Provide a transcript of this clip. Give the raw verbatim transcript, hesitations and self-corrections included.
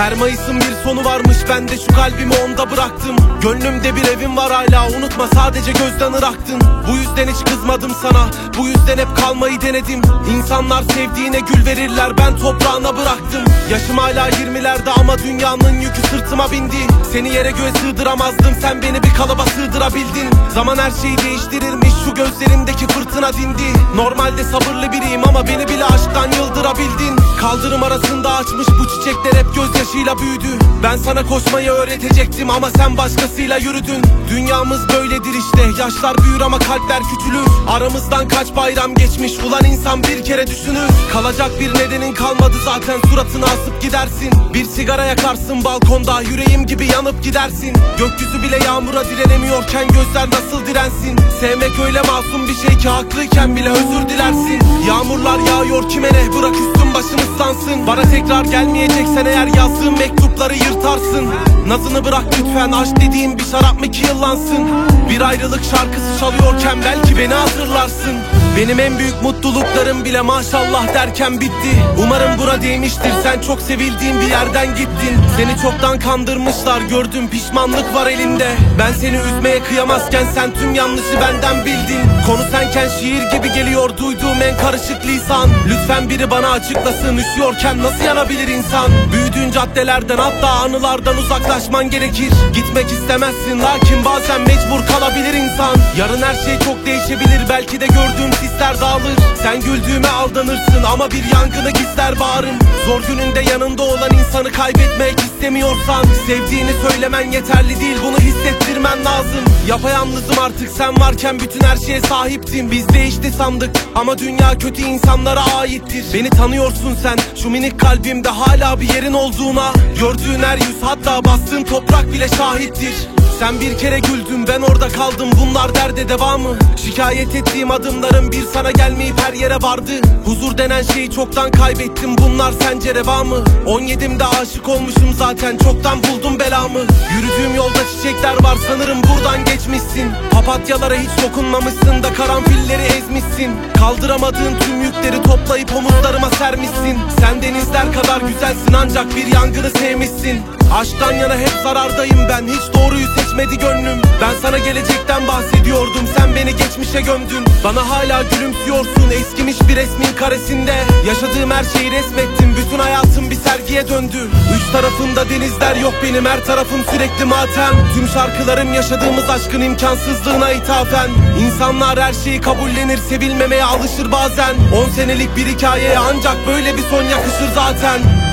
Her Mayıs'ın bir sonu varmış, ben de şu kalbimi onda bıraktım. Gönlümde bir evim var hala, unutma sadece gözden ıraktın. Bu yüzden hiç kızmadım sana, bu yüzden hep kalmayı denedim. İnsanlar sevdiğine gül verirler, ben toprağına bıraktım. Yaşım hala yirmilerde ama dünyanın yükü sırtıma bindi. Seni yere göğe sığdıramazdım, sen beni bir kalıba sığdırabildin. Zaman her şeyi değiştirirmiş, şu gözlerimdeki fırtına dindi. Normalde sabırlı biriyim ama beni bile aşktan yıldırabildin. Kaldırım arasında açmış bu çiçekler hep gözyaşıyla büyüdü. Ben sana koşmayı öğretecektim ama sen başkasıyla yürüdün. Dünyamız böyledir işte, yaşlar büyür ama kalpler küçülür. Aramızdan kaç bayram geçmiş, ulan insan bir kere düşünür. Kalacak bir nedenin kalmadı zaten, suratını asıp gidersin. Bir sigara yakarsın balkonda, yüreğim gibi yanıp gidersin. Gökyüzü bile yağmura direnemiyorken gözler nasıl dirensin? Sevmek öyle masum bir şey ki haklıyken bile özür dilersin. Yağmurlar yağıyor kime ne, bırak üstüm başım ıslansın. Bana tekrar gelmeyeceksen eğer yazdığım mektupları yırtarsın. Nazını bırak lütfen, aşk dediğim bir şarap mı ki yıllansın? Bir ayrılık şarkısı çalıyorken belki beni hatırlarsın. Benim en büyük mutluluklarım bile maşallah derken bitti. Umarım buna değmiştir, sen çok sevildiğin bir yerden gittin. Seni çoktan kandırmışlar, gördüm pişmanlık var elinde. Ben seni üzmeye kıyamazken sen tüm yanlışı benden bildin. Konu senken şiir gibi geliyor duyduğum en karışık lisan. Lütfen biri bana açıklasın, üşüyorken nasıl yanabilir insan? Büyüdüğün caddelerden hatta anılardan uzaklaşman gerekir. Gitmek istemezsin lakin bazen mecbur kalabilir insan. Yarın her şey çok değişebilir, belki de gördüğüm sisler dağılır. Sen güldüğüme aldanırsın ama bir yangını gizler bağrın. Zor gününde yanında olan insanı kaybetmek istemiyorsan, sevdiğini söylemen yeterli değil, bunu hissettirmen lazım. Yapayalnızım artık, sen varken bütün her şeye sahiptim. Biz değişti sandık ama dünya kötü insanlara aittir. Beni tanıyorsun sen, şu minik kalbimde hala bir yerin olduğuna. Gördüğün her yüz, hatta bastığın toprak bile şahittir. Sen bir kere güldün, ben orada kaldım, bunlar derde devamı. Şikayet ettiğim adımlarım bir sana gelmeyip her yere vardı. Huzur denen şeyi çoktan kaybettim, bunlar sence reva mı? on yedimde aşık olmuşum zaten, çoktan buldum belamı. Yürüdüğüm yolda çiçekler var, sanırım buradan geçmişsin. Papatyalara hiç dokunmamışsın da karanfilleri ezmişsin. Kaldıramadığın tüm yükleri toplayıp omuzlarıma sermişsin. Sen denizler kadar güzelsin ancak bir yangını sevmişsin. Aşktan yana hep zarardayım ben, hiç doğruyu seçmedi gönlüm. Ben sana gelecekten bahsediyordum, sen beni geçmişe gömdün. Bana hala gülümsüyorsun eskimiş bir resmin karesinde. Yaşadığım her şeyi resmettim, bütün hayatım bir sergiye döndü. Üç tarafımda denizler yok benim, her tarafım sürekli matem. Tüm şarkılarım yaşadığımız aşkın imkansızlığına ithafen. İnsanlar her şeyi kabullenir, sevilmemeye alışır bazen. On senelik bir hikayeye ancak böyle bir son yakışır zaten.